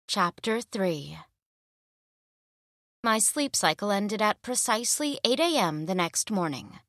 Chapter 3. My sleep cycle ended at precisely 8 a.m. the next morning.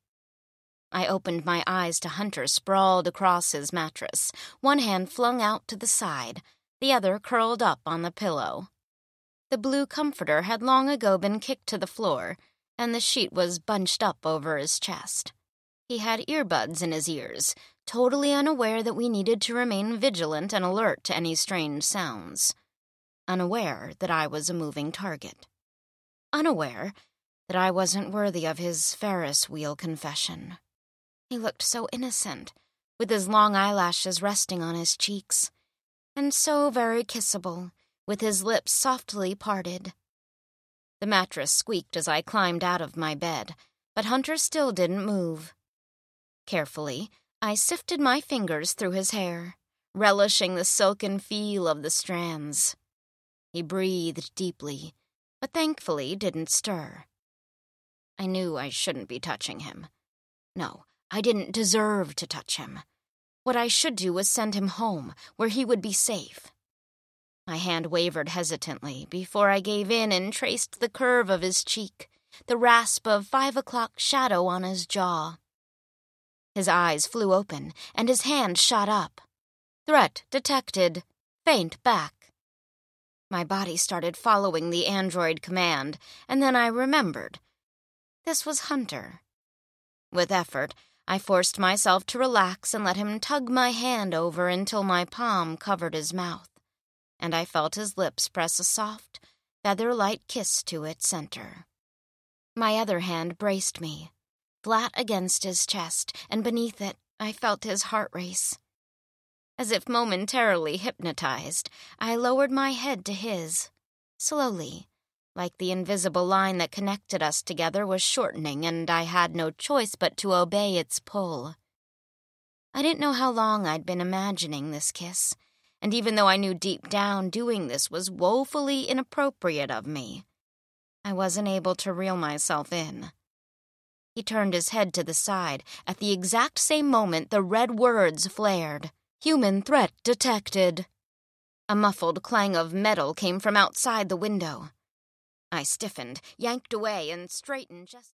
I opened my eyes to Hunter sprawled across his mattress, one hand flung out to the side, the other curled up on the pillow. The blue comforter had long ago been kicked to the floor, and the sheet was bunched up over his chest. He had earbuds in his ears, totally unaware that we needed to remain vigilant and alert to any strange sounds. Unaware that I was a moving target. Unaware that I wasn't worthy of his Ferris wheel confession. He looked so innocent, with his long eyelashes resting on his cheeks, and so very kissable, with his lips softly parted. The mattress squeaked as I climbed out of my bed, but Hunter still didn't move. Carefully, I sifted my fingers through his hair, relishing the silken feel of the strands. He breathed deeply, but thankfully didn't stir. I knew I shouldn't be touching him. No, I didn't deserve to touch him. What I should do was send him home, where he would be safe. My hand wavered hesitantly before I gave in and traced the curve of his cheek, the rasp of 5 o'clock shadow on his jaw. His eyes flew open, and his hand shot up. Threat detected. Faint back. My body started following the android command, and then I remembered. This was Hunter. With effort, I forced myself to relax and let him tug my hand over until my palm covered his mouth, and I felt his lips press a soft, feather-light kiss to its center. My other hand braced me, flat against his chest, and beneath it I felt his heart race. As if momentarily hypnotized, I lowered my head to his, slowly, like the invisible line that connected us together was shortening and I had no choice but to obey its pull. I didn't know how long I'd been imagining this kiss, and even though I knew deep down doing this was woefully inappropriate of me, I wasn't able to reel myself in. He turned his head to the side. At the exact same moment, the red words flared. Human threat detected. A muffled clang of metal came from outside the window. I stiffened, yanked away, and straightened just